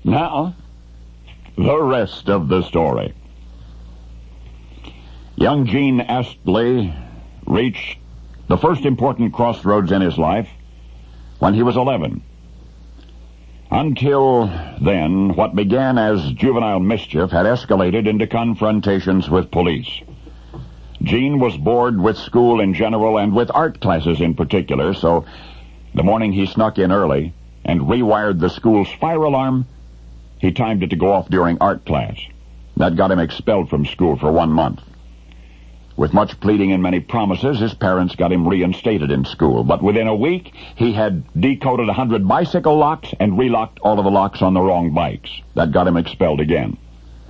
Now, the rest of the story. Young Gene Astley reached the first important crossroads in his life when he was 11. Until then, what began as juvenile mischief had escalated into confrontations with police. Gene was bored with school in general and with art classes in particular, so the morning he snuck in early and rewired the school's fire alarm, he timed it to go off during art class. That got him expelled from school for 1 month. With much pleading and many promises, his parents got him reinstated in school. But within a week, he had decoded 100 bicycle locks and relocked all of the locks on the wrong bikes. That got him expelled again.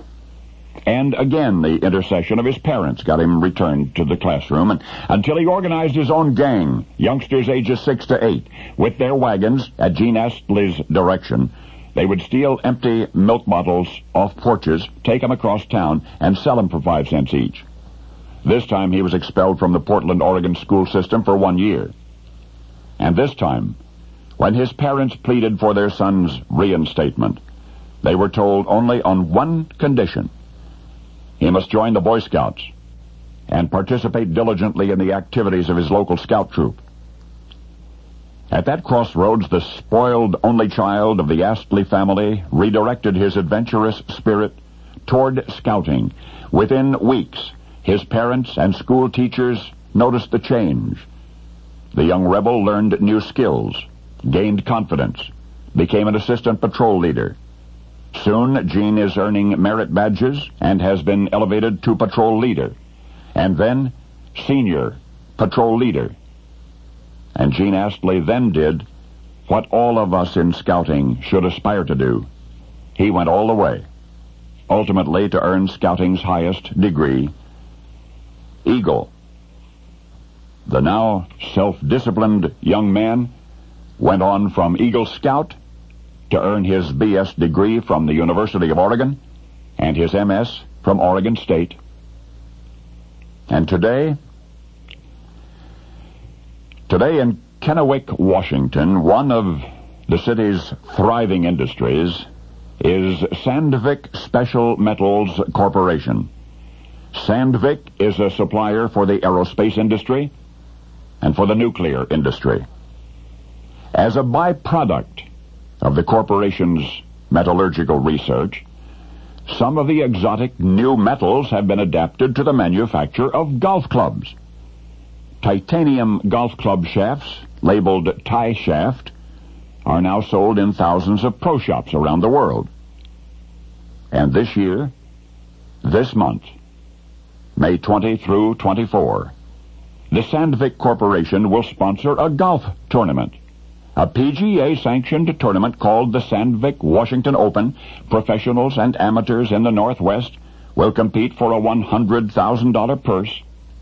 And again, the intercession of his parents got him returned to the classroom until he organized his own gang, youngsters ages 6 to 8. With their wagons, at Gene Astley's direction, they would steal empty milk bottles off porches, take them across town, and sell them for 5 cents each. This time he was expelled from the Portland, Oregon school system for 1 year. And this time, when his parents pleaded for their son's reinstatement, they were told only on one condition. He must join the Boy Scouts and participate diligently in the activities of his local scout troop. At that crossroads, the spoiled only child of the Astley family redirected his adventurous spirit toward scouting. Within weeks, his parents and school teachers noticed the change. The young rebel learned new skills, gained confidence, became an assistant patrol leader. Soon, Gene is earning merit badges and has been elevated to patrol leader, and then senior patrol leader. And Gene Astley then did what all of us in scouting should aspire to do. He went all the way, ultimately to earn scouting's highest degree, Eagle. The now self-disciplined young man went on from Eagle Scout to earn his B.S. degree from the University of Oregon and his M.S. from Oregon State. And today in Kennewick, Washington, one of the city's thriving industries is Sandvik Special Metals Corporation. Sandvik is a supplier for the aerospace industry and for the nuclear industry. As a byproduct of the corporation's metallurgical research, some of the exotic new metals have been adapted to the manufacture of golf clubs. Titanium golf club shafts, labeled Tie Shaft, are now sold in thousands of pro shops around the world. And this year, this month, May 20 through 24, the Sandvik Corporation will sponsor a golf tournament, a PGA-sanctioned tournament called the Sandvik Washington Open. Professionals and amateurs in the Northwest will compete for a $100,000 purse.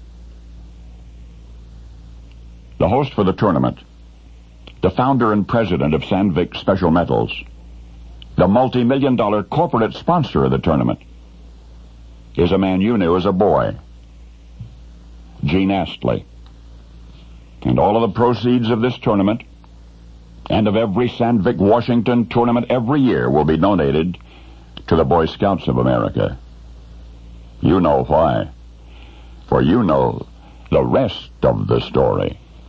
The host for the tournament, the founder and president of Sandvik Special Metals, the multi-million-dollar corporate sponsor of the tournament, is a man you knew as a boy, Gene Astley. And all of the proceeds of this tournament and of every Sandvik Washington tournament every year will be donated to the Boy Scouts of America. You know why, for you know the rest of the story.